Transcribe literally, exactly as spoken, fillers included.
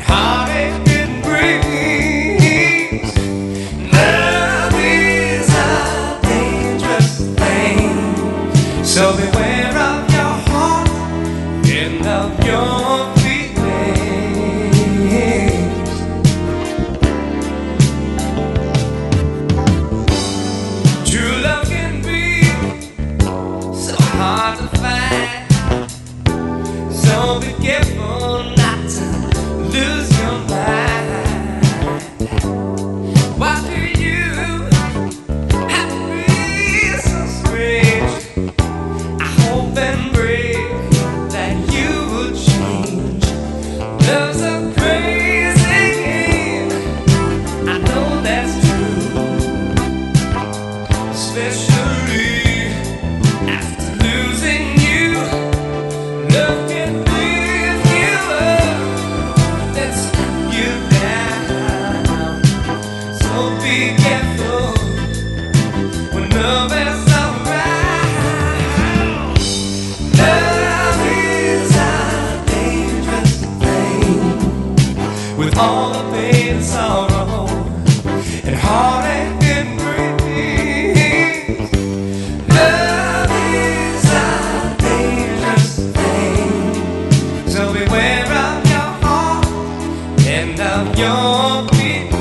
heartache it brings. Love is a dangerous thing, so beware of your heart and of your feelings. True love can be so hard to find, so be careful not to lose your mind. Why do you have to be so strange? I hope and pray that you will change. Love's a crazy game, I know that's true, especially after losing you. Love can lift you up, let's you down. So be careful when love is around. Love is a dangerous thing, with all the pain and sorrow and heartache it brings. Love is a dangerous thing, so beware of your heart and of your feelings.